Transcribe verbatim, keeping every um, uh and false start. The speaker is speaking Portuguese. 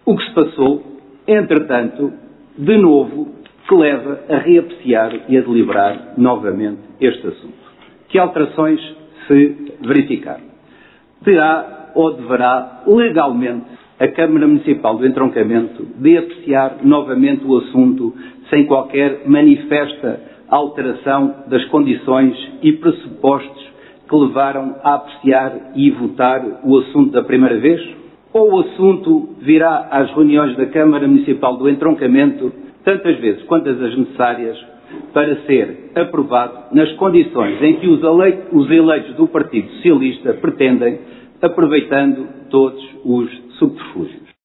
O que se passou, entretanto, de novo, que leva a reapreciar e a deliberar novamente este assunto. Que alterações se verificaram? Terá ou deverá, legalmente, a Câmara Municipal do Entroncamento de apreciar novamente o assunto sem qualquer manifesta alteração das condições e pressupostos que levaram a apreciar e votar o assunto da primeira vez? Ou o assunto virá às reuniões da Câmara Municipal do Entroncamento tantas vezes quantas as necessárias para ser aprovado nas condições em que os eleitos, os eleitos do Partido Socialista pretendem, aproveitando todos os subterfúgios.